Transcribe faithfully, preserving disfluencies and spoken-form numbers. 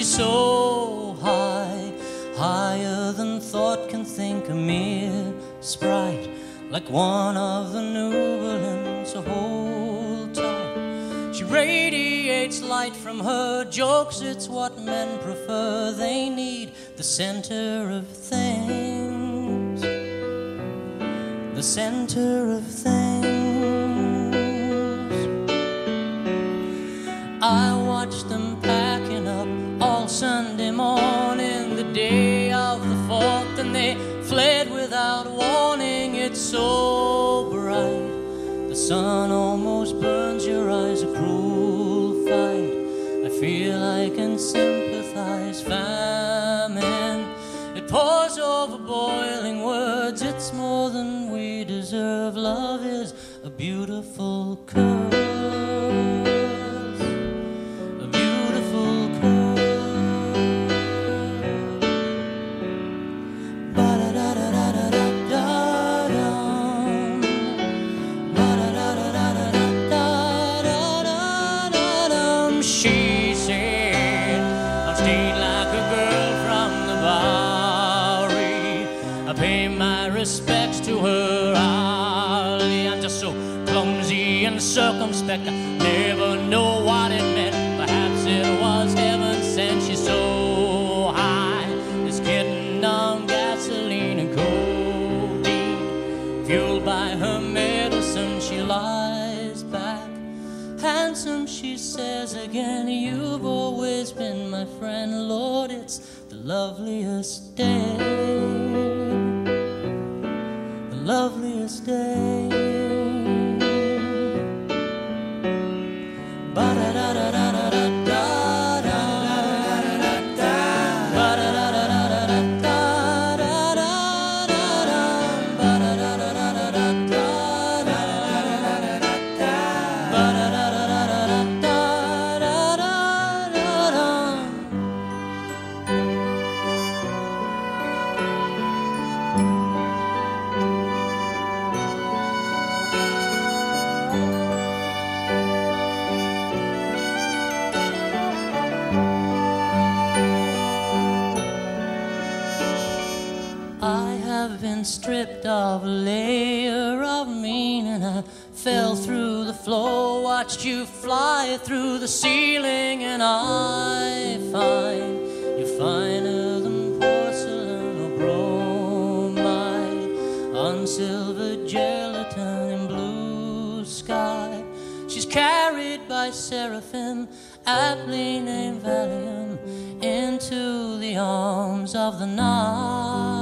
so high, higher than thought can think, a mere sprite, like one of the Nubelin, so hold tight. She radiates light from her jokes, it's what men prefer. They need the center of things, the center of things. I watch them packing up all Sunday morning, the day of the fourth, and they fled without warning. It's so bright, the sun almost burns your eyes, a cruel fight. I feel I can sympathize. Famine, it pours over boiling words, it's more than we deserve. Love is a beautiful curse, a beautiful curse. Ba-da-da-da-da-da-da-dum, ba-da-da-da-da-da-da-da-dum. She said I'm stained like a girl from the Bowery. I pay my respects to her hourly. I'm just so clumsy and circumspect, I never know what it meant. Perhaps it was heaven sent. She's so high, it's getting on gasoline and codeine. Fueled by her medicine, she lies back. Handsome, she says again, you've always been my friend. Lord, it's the loveliest day, the loveliest day. Stripped of a layer of meaning, I fell through the floor, watched you fly through the ceiling, and I find you're finer than porcelain or bromide, unsilvered gelatin in blue sky. She's carried by seraphim, aptly named Valium, into the arms of the night.